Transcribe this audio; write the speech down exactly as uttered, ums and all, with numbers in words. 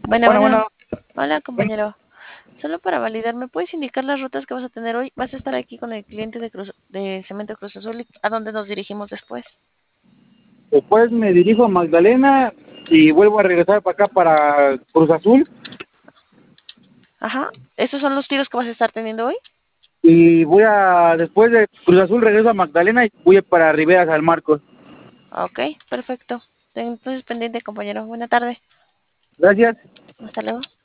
Bueno, Bueno, bueno. bueno, Hola, bueno, compañero. Solo para validar, ¿me puedes indicar las rutas que vas a tener hoy? ¿Vas a estar aquí con el cliente de, Cruz, de Cemento Cruz Azul y a dónde nos dirigimos después? después me dirijo a Magdalena y vuelvo a regresar para acá para Cruz Azul Ajá. ¿Esos son los tiros que vas a estar teniendo hoy? y voy a, después de Cruz Azul regreso a Magdalena y voy para Rivera San Marcos. Ok, perfecto. Entonces pendiente, compañero. Buena tarde. Gracias. Hasta luego.